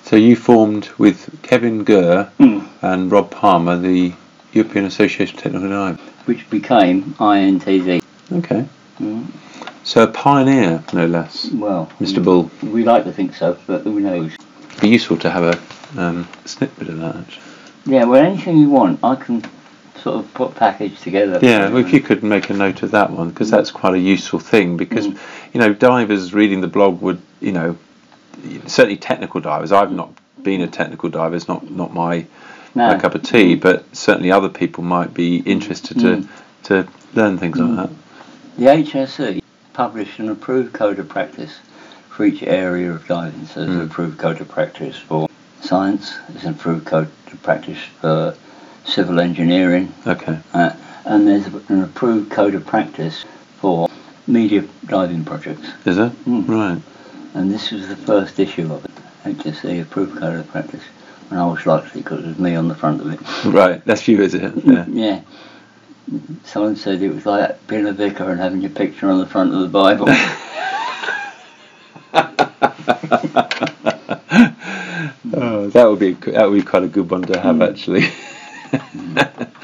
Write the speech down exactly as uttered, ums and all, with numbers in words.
So you formed with Kevin Gurr mm. and Rob Palmer the European Association of Technical Diving, which became I N T D. Okay. Mm. So a pioneer, no less. Well, Mister Bull. We like to think so, but who knows? It'd be useful to have a um, snippet of that, actually. Yeah, well, anything you want, I can sort of put package together. Yeah, well, if you could make a note of that one, because that's quite a useful thing. Because Mm. you know, divers reading the blog would, you know, certainly technical divers. I've not been a technical diver; it's not not my, no. my cup of tea. Mm. But certainly other people might be interested to Mm. to learn things Mm. like that. The H S E published an approved code of practice for each area of diving. So there's Mm. an approved code of practice for science. There's an approved code of practice for civil engineering. Okay. Uh, and there's an approved code of practice for media diving projects. Is it? Mm. Right. And this was the first issue of it, H S E approved code of practice. And I was lucky because it was me on the front of it. Right, that's you, is it? Yeah. Yeah. Someone said it was like being a vicar and having your picture on the front of the Bible. Oh, that would be that would be quite a good one to have, Mm. actually. Mm.